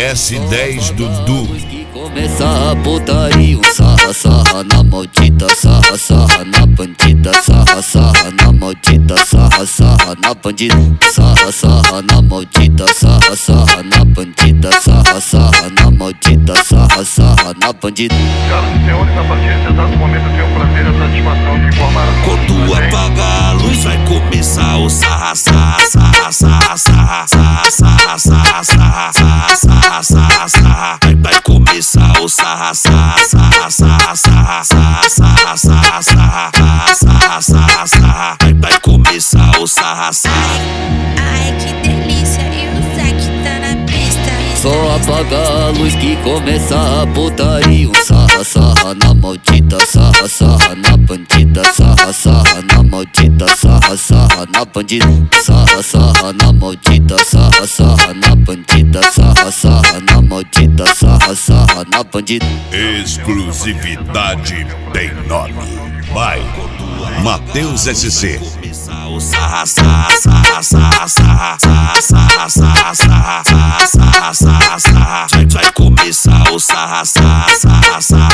S10 Dudu. Começa a putaria, sarra, sarra na maldita, sarra, sarra na bandida, sarra, sarra na maldita, sarra, sarra na bandida, sarra, sarra na maldita, sarra, sarra na bandida, sarra, sarra na maldita, sarra, sarra na bandida. Senhoras e senhores, a partir desse exato momento eu tenho o prazer e a satisfação de informar a quando apaga a luz vai começar o sarra, sarra, sarra, sarra, sarra, sarra, sarra, sarra, sarra, sarra, sarra, sarra. Vai começar o sarra, sarra, sarra, sarra, sarra, sarra, sarra, sarra, sarra, sarra, sarra, sarra. Vai começar o sarra, sarra. Ai, que delícia, e o Zack tá na pista. Só apaga a luz que começa a putaria, sarra, sarra na maldita, sarra, sarra na bandida, sarra, sarra na maldita, sarra, sarra na bandida, sarra, sarra na maldita, sarra, sarra na bandida, sarra, sarra na maldita, sarra, sarra na bandida. Exclusividade tem nome. Vai, Matheus SC. O sarra, sarra, sarra, sarra, sarra, sarra, sarra, sarra, sarra, sarra, sarra, sarra. Vai começar o sarra, sarra, sarra, sarra.